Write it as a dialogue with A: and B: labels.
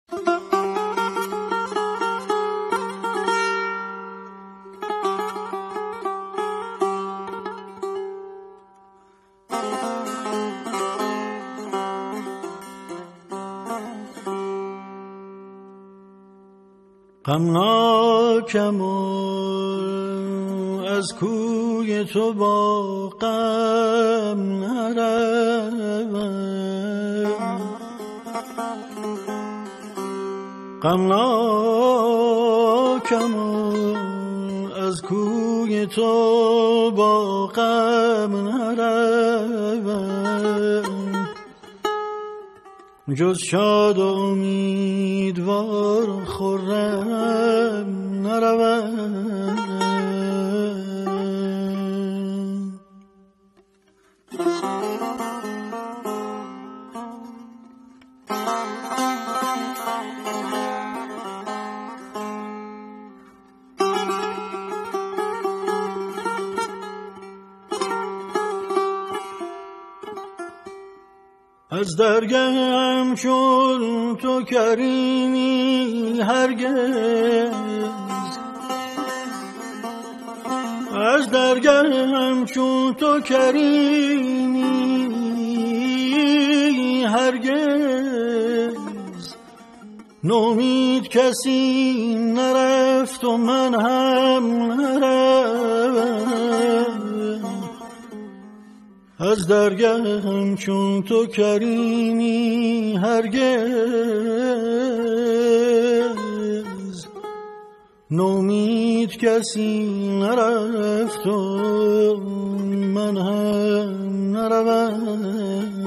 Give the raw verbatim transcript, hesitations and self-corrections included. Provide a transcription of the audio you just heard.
A: غمناکم و از کوی تو با غم نروم، غمناکم و از کوی تو با غم نروم، جز شاد و امیدوار خرم نروم. از درگهم چون تو کریمی هرگز، از درگهم چون تو کریمی هرگز، نومید کسی نرفت و من هم نروم. از درگهم چون تو کریمی هرگز، نومید کسی نرفت و من هم نروم.